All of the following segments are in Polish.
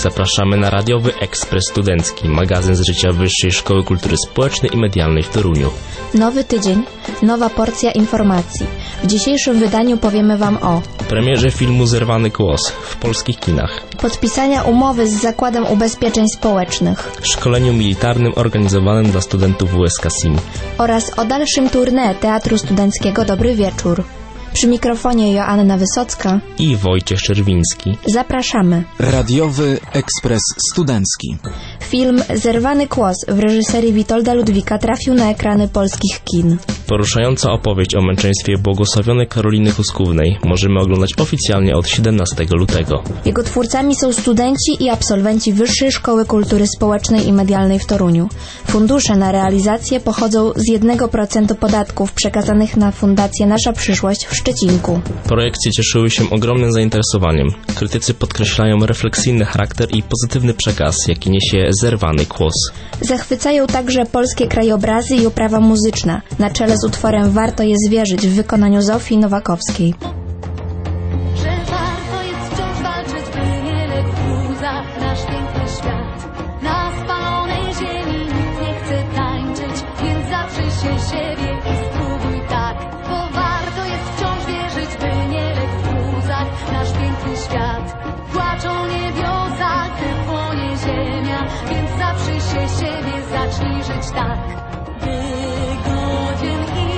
Zapraszamy na radiowy Ekspres Studencki, magazyn z życia Wyższej Szkoły Kultury Społecznej i Medialnej w Toruniu. Nowy tydzień, nowa porcja informacji. W dzisiejszym wydaniu powiemy Wam o premierze filmu Zerwany Głos w polskich kinach, podpisania umowy z Zakładem Ubezpieczeń Społecznych, szkoleniu militarnym organizowanym dla studentów WSK SIM oraz o dalszym tournée Teatru Studenckiego Dobry Wieczór. Przy mikrofonie Joanna Wysocka i Wojciech Czerwiński. Zapraszamy. Radiowy Ekspres Studencki. Film Zerwany Kłos w reżyserii Witolda Ludwika trafił na ekrany polskich kin. Poruszająca opowieść o męczeństwie błogosławionej Karoliny Huskównej możemy oglądać oficjalnie od 17 lutego. Jego twórcami są studenci i absolwenci Wyższej Szkoły Kultury Społecznej i Medialnej w Toruniu. Fundusze na realizację pochodzą z 1% podatków przekazanych na Fundację Nasza Przyszłość w Szczecinku. Projekcje cieszyły się ogromnym zainteresowaniem. Krytycy podkreślają refleksyjny charakter i pozytywny przekaz, jaki niesie Zerwany Kłos. Zachwycają także polskie krajobrazy i oprawa muzyczna. Na czele z utworem Warto jest wierzyć w wykonaniu Zofii Nowakowskiej. Zacznij żyć tak, by godzien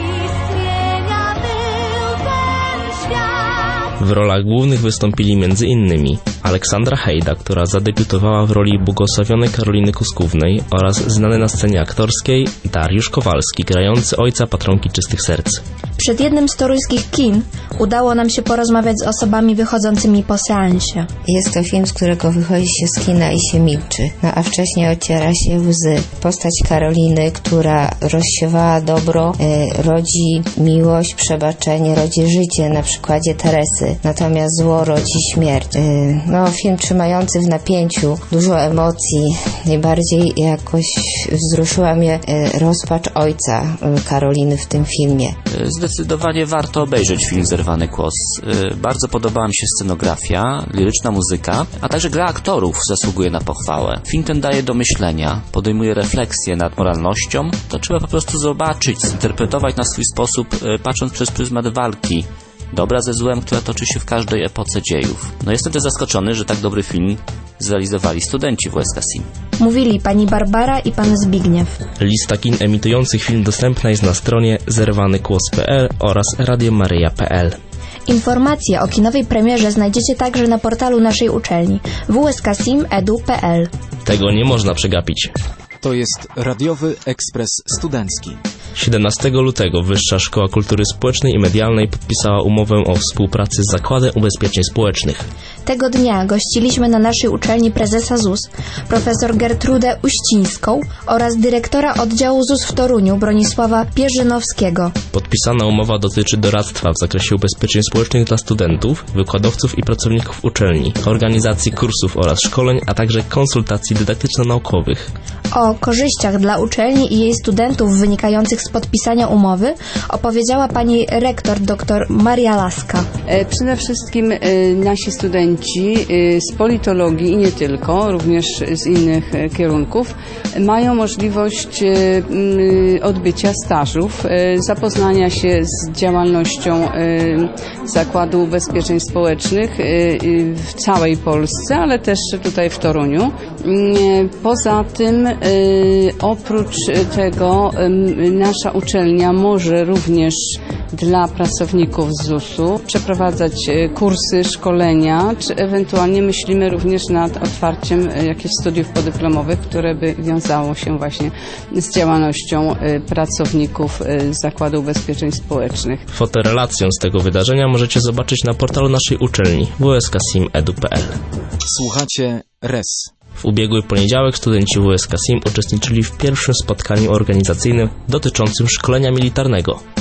istnienia był ten świat. W rolach głównych wystąpili m.in. Aleksandra Hejda, która zadebiutowała w roli błogosławionej Karoliny Huskównej, oraz znany na scenie aktorskiej Dariusz Kowalski, grający ojca patronki Czystych Serc. Przed jednym z toruńskich kin udało nam się porozmawiać z osobami wychodzącymi po seansie. Jest to film, z którego wychodzi się z kina i się milczy, a wcześniej ociera się łzy. Postać Karoliny, która rozsiewała dobro, rodzi miłość, przebaczenie, rodzi życie, na przykładzie Teresy. Natomiast zło rodzi śmierć. Film trzymający w napięciu, dużo emocji. Najbardziej jakoś wzruszyła mnie rozpacz ojca Karoliny w tym filmie. Zdecydowanie warto obejrzeć film Zerwany Kłos. Bardzo podobała mi się scenografia, liryczna muzyka, a także gra aktorów zasługuje na pochwałę. Film ten daje do myślenia, podejmuje refleksję nad moralnością. To trzeba po prostu zobaczyć, zinterpretować na swój sposób, patrząc przez pryzmat walki dobra ze złem, która toczy się w każdej epoce dziejów. Jestem też zaskoczony, że tak dobry film zrealizowali studenci WSK SIM. Mówili pani Barbara i pan Zbigniew. Lista kin emitujących film dostępna jest na stronie zerwanykłos.pl oraz radiomaryja.pl. Informacje o kinowej premierze znajdziecie także na portalu naszej uczelni wsksim.edu.pl. Tego nie można przegapić. To jest Radiowy Ekspres Studencki. 17 lutego Wyższa Szkoła Kultury Społecznej i Medialnej podpisała umowę o współpracy z Zakładem Ubezpieczeń Społecznych. Tego dnia gościliśmy na naszej uczelni prezesa ZUS, profesor Gertrudę Uścińską oraz dyrektora oddziału ZUS w Toruniu Bronisława Pierzynowskiego. Podpisana umowa dotyczy doradztwa w zakresie ubezpieczeń społecznych dla studentów, wykładowców i pracowników uczelni, organizacji kursów oraz szkoleń, a także konsultacji dydaktyczno-naukowych. O korzyściach dla uczelni i jej studentów wynikających z podpisania umowy opowiedziała pani rektor dr Maria Laska. Przede wszystkim nasi studenci z politologii i nie tylko, również z innych kierunków, mają możliwość odbycia stażów, zapoznania się z działalnością Zakładu Ubezpieczeń Społecznych w całej Polsce, ale też tutaj w Toruniu. Poza tym, oprócz tego, nasza uczelnia może również dla pracowników z ZUS-u przeprowadzać kursy, szkolenia, czy ewentualnie myślimy również nad otwarciem jakichś studiów podyplomowych, które by wiązało się właśnie z działalnością pracowników Zakładu Ubezpieczeń Społecznych. Fotorelację z tego wydarzenia możecie zobaczyć na portalu naszej uczelni wsksim.edu.pl. Słuchacie RES. W ubiegły poniedziałek studenci WSK SIM uczestniczyli w pierwszym spotkaniu organizacyjnym dotyczącym szkolenia militarnego.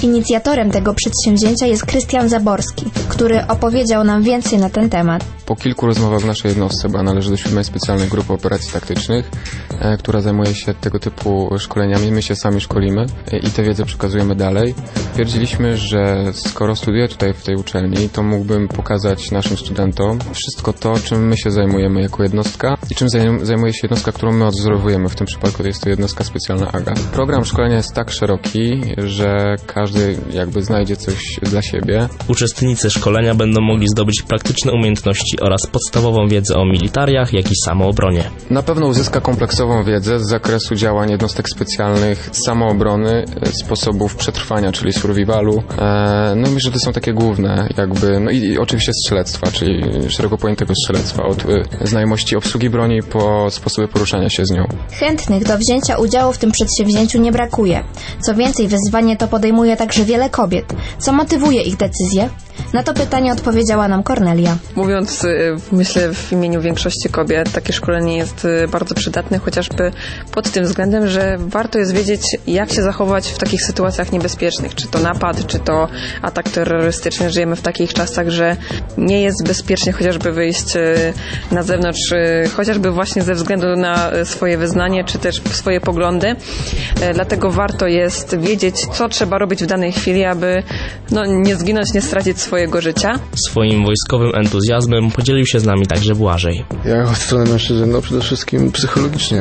Inicjatorem tego przedsięwzięcia jest Krystian Zaborski, który opowiedział nam więcej na ten temat. Po kilku rozmowach w naszej jednostce, bo należy do 7. Specjalnej Grupy Operacji Taktycznych, która zajmuje się tego typu szkoleniami. My się sami szkolimy i tę wiedzę przekazujemy dalej. Stwierdziliśmy, że skoro studiuję tutaj w tej uczelni, to mógłbym pokazać naszym studentom wszystko to, czym my się zajmujemy jako jednostka i czym zajmuje się jednostka, którą my odzorowujemy. W tym przypadku to jest to jednostka specjalna AGA. Program szkolenia jest tak szeroki, że każdy jakby znajdzie coś dla siebie. Uczestnicy szkolenia będą mogli zdobyć praktyczne umiejętności oraz podstawową wiedzę o militariach, jak i samoobronie. Na pewno uzyska kompleksową wiedzę z zakresu działań jednostek specjalnych, samoobrony, sposobów przetrwania, czyli survivalu. No i myślę, że to są takie główne jakby, no i oczywiście strzelectwa, czyli szeroko pojętego strzelectwa, od znajomości obsługi broni po sposoby poruszania się z nią. Chętnych do wzięcia udziału w tym przedsięwzięciu nie brakuje. Co więcej, wyzwanie to podejmuje także wiele kobiet. Co motywuje ich decyzje? Na to pytanie odpowiedziała nam Kornelia. Mówiąc, myślę, w imieniu większości kobiet, takie szkolenie jest bardzo przydatne, chociażby pod tym względem, że warto jest wiedzieć, jak się zachować w takich sytuacjach niebezpiecznych. Czy to napad, czy to atak terrorystyczny. Żyjemy w takich czasach, że nie jest bezpiecznie chociażby wyjść na zewnątrz, chociażby właśnie ze względu na swoje wyznanie, czy też swoje poglądy. Dlatego warto jest wiedzieć, co trzeba robić w danej chwili, aby nie zginąć, nie stracić swojego życia. Swoim wojskowym entuzjazmem podzielił się z nami także Błażej. Ja od strony mężczyzn, przede wszystkim psychologicznie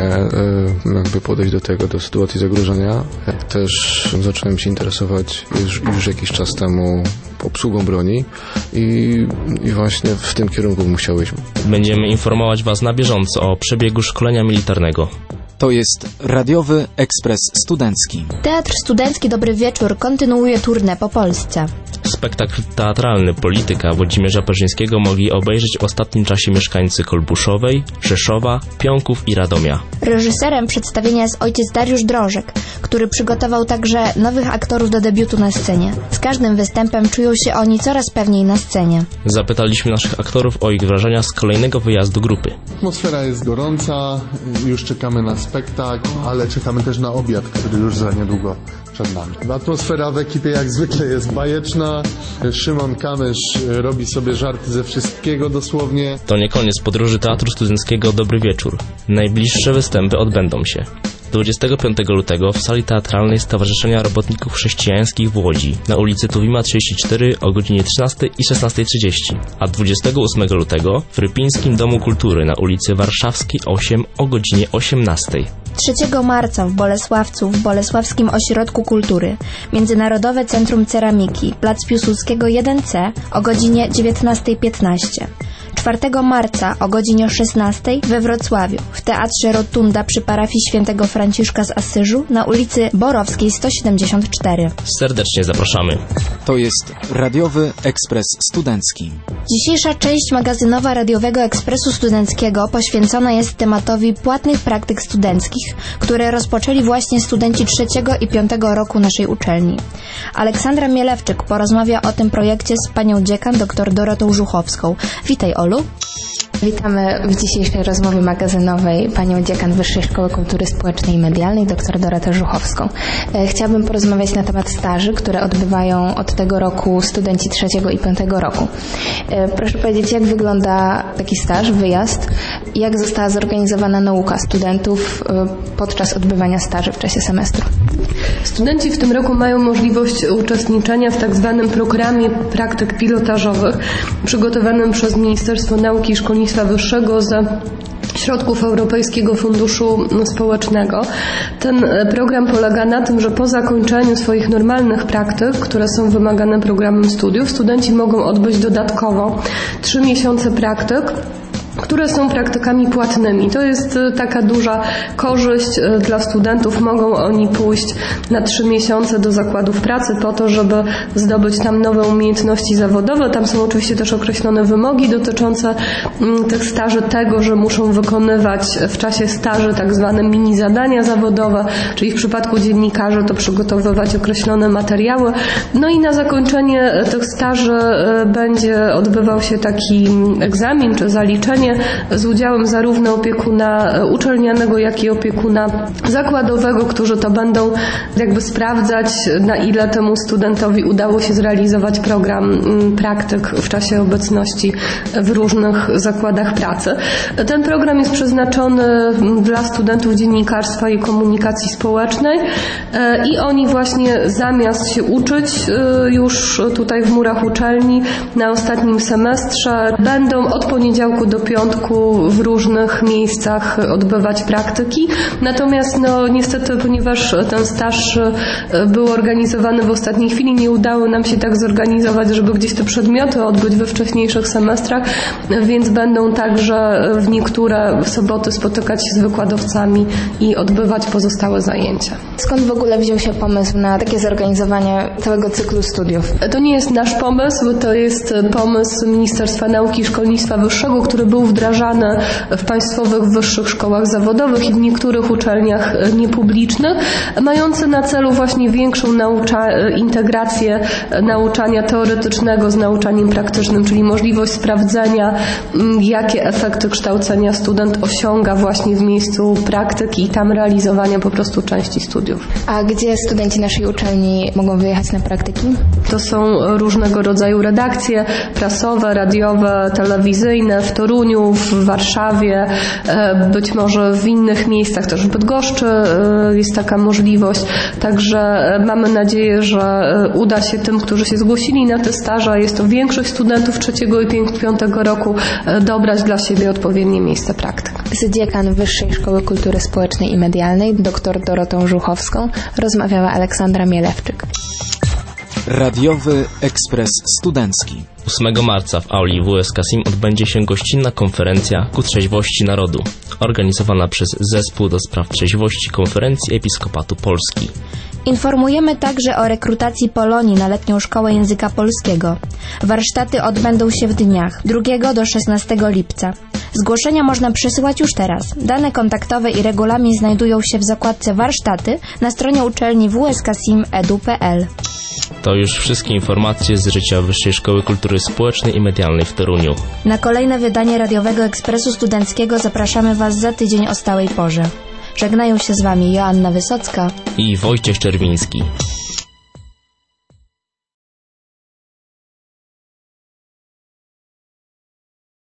jakby podejść do sytuacji zagrożenia. Jak też zacząłem się interesować już jakiś czas temu obsługą broni i właśnie w tym kierunku musiałyśmy. Będziemy informować Was na bieżąco o przebiegu szkolenia militarnego. To jest Radiowy Ekspres Studencki. Teatr Studencki Dobry Wieczór kontynuuje tournée po Polsce. Spektakl teatralny Polityka Włodzimierza Perzyńskiego mogli obejrzeć w ostatnim czasie mieszkańcy Kolbuszowej, Rzeszowa, Pionków i Radomia. Reżyserem przedstawienia jest ojciec Dariusz Drążek, który przygotował także nowych aktorów do debiutu na scenie. Z każdym występem czują się oni coraz pewniej na scenie. Zapytaliśmy naszych aktorów o ich wrażenia z kolejnego wyjazdu grupy. Atmosfera jest gorąca, już czekamy na spektakl, ale czekamy też na obiad, który już za niedługo przed nami. Atmosfera w ekipie jak zwykle jest bajeczna. Szymon Kamysz robi sobie żarty ze wszystkiego dosłownie. To nie koniec podróży Teatru Studenckiego Dobry Wieczór. Najbliższe występy odbędą się 25 lutego w sali teatralnej Stowarzyszenia Robotników Chrześcijańskich w Łodzi na ulicy Tuwima 34 o godzinie 13 i 16:30, a 28 lutego w Rypińskim Domu Kultury na ulicy Warszawskiej 8 o godzinie 18. 3 marca w Bolesławcu w Bolesławskim Ośrodku Kultury Międzynarodowe Centrum Ceramiki, Plac Piłsudskiego 1C o godzinie 19:15. 4 marca o godzinie 16 we Wrocławiu w Teatrze Rotunda przy parafii Świętego Franciszka z Asyżu na ulicy Borowskiej 174. Serdecznie zapraszamy. To jest Radiowy Ekspres Studencki. Dzisiejsza część magazynowa Radiowego Ekspresu Studenckiego poświęcona jest tematowi płatnych praktyk studenckich, które rozpoczęli właśnie studenci 3. i 5. roku naszej uczelni. Aleksandra Mielewczyk porozmawia o tym projekcie z panią dziekan dr Dorotą Żuchowską. Witaj, Olu. Witamy w dzisiejszej rozmowie magazynowej panią dziekan Wyższej Szkoły Kultury Społecznej i Medialnej, dr Dorotę Żuchowską. Chciałabym porozmawiać na temat staży, które odbywają od tego roku studenci 3. i 5. roku. Proszę powiedzieć, jak wygląda taki staż, wyjazd i jak została zorganizowana nauka studentów podczas odbywania staży w czasie semestru? Studenci w tym roku mają możliwość uczestniczenia w tak zwanym programie praktyk pilotażowych przygotowanym przez Ministerstwo Nauki i Szkolnictwa Wyższego za środków Europejskiego Funduszu Społecznego. Ten program polega na tym, że po zakończeniu swoich normalnych praktyk, które są wymagane programem studiów, studenci mogą odbyć dodatkowo 3 miesiące praktyk, które są praktykami płatnymi. To jest taka duża korzyść dla studentów. Mogą oni pójść na 3 miesiące do zakładów pracy po to, żeby zdobyć tam nowe umiejętności zawodowe. Tam są oczywiście też określone wymogi dotyczące tych staży, tego, że muszą wykonywać w czasie staży tak zwane mini zadania zawodowe, czyli w przypadku dziennikarzy to przygotowywać określone materiały. No i na zakończenie tych staży będzie odbywał się taki egzamin czy zaliczenie spotkanie z udziałem zarówno opiekuna uczelnianego, jak i opiekuna zakładowego, którzy to będą jakby sprawdzać, na ile temu studentowi udało się zrealizować program praktyk w czasie obecności w różnych zakładach pracy. Ten program jest przeznaczony dla studentów dziennikarstwa i komunikacji społecznej i oni właśnie zamiast się uczyć już tutaj w murach uczelni na ostatnim semestrze będą od poniedziałku do piątku w różnych miejscach odbywać praktyki. Natomiast niestety, ponieważ ten staż był organizowany w ostatniej chwili, nie udało nam się tak zorganizować, żeby gdzieś te przedmioty odbyć we wcześniejszych semestrach, więc będą także w niektóre soboty spotykać się z wykładowcami i odbywać pozostałe zajęcia. Skąd w ogóle wziął się pomysł na takie zorganizowanie całego cyklu studiów? To nie jest nasz pomysł, to jest pomysł Ministerstwa Nauki i Szkolnictwa Wyższego, który był wdrażany w państwowych wyższych szkołach zawodowych i w niektórych uczelniach niepublicznych, mający na celu właśnie większą integrację nauczania teoretycznego z nauczaniem praktycznym, czyli możliwość sprawdzenia, jakie efekty kształcenia student osiąga właśnie w miejscu praktyki i tam realizowania po prostu części studiów. A gdzie studenci naszej uczelni mogą wyjechać na praktyki? To są różnego rodzaju redakcje prasowe, radiowe, telewizyjne w Toruniu, w Warszawie, być może w innych miejscach, też w Bydgoszczy jest taka możliwość. Także mamy nadzieję, że uda się tym, którzy się zgłosili na te staże, jest to większość studentów 3. i 5. roku, dobrać dla siebie odpowiednie miejsce praktyk. Z dziekan Wyższej Szkoły Kultury Społecznej i Medialnej, dr Dorotą Żuchowską, rozmawiała Aleksandra Mielewczyk. Radiowy Ekspres Studencki. 8 marca w auli WSK SIM odbędzie się gościnna konferencja Ku Trzeźwości Narodu, organizowana przez Zespół do Spraw Trzeźwości Konferencji Episkopatu Polski. Informujemy także o rekrutacji Polonii na letnią szkołę języka polskiego. Warsztaty odbędą się w dniach 2 do 16 lipca. Zgłoszenia można przesyłać już teraz. Dane kontaktowe i regulamin znajdują się w zakładce Warsztaty na stronie uczelni wskasim.edu.pl. To już wszystkie informacje z życia Wyższej Szkoły Kultury Społecznej i Medialnej w Toruniu. Na kolejne wydanie Radiowego Ekspresu Studenckiego zapraszamy Was za tydzień o stałej porze. Żegnają się z Wami Joanna Wysocka i Wojciech Czerwiński.